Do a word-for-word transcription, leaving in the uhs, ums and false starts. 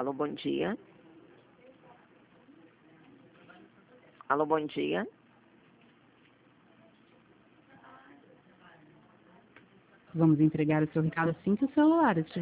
Alô, bom dia. Alô, bom dia. Vamos entregar o seu recado assim que o celular estiver